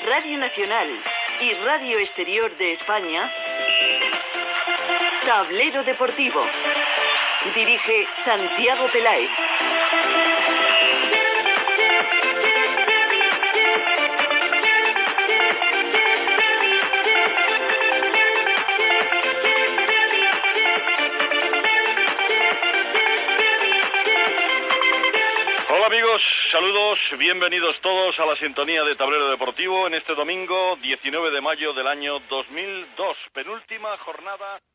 Radio Nacional y Radio Exterior de España, Tablero Deportivo. Dirige Santiago Peláez. Hola amigos, saludos, bienvenidos todos a la sintonía de Tablero Deportivo en este domingo 19 de mayo del año 2002, penúltima jornada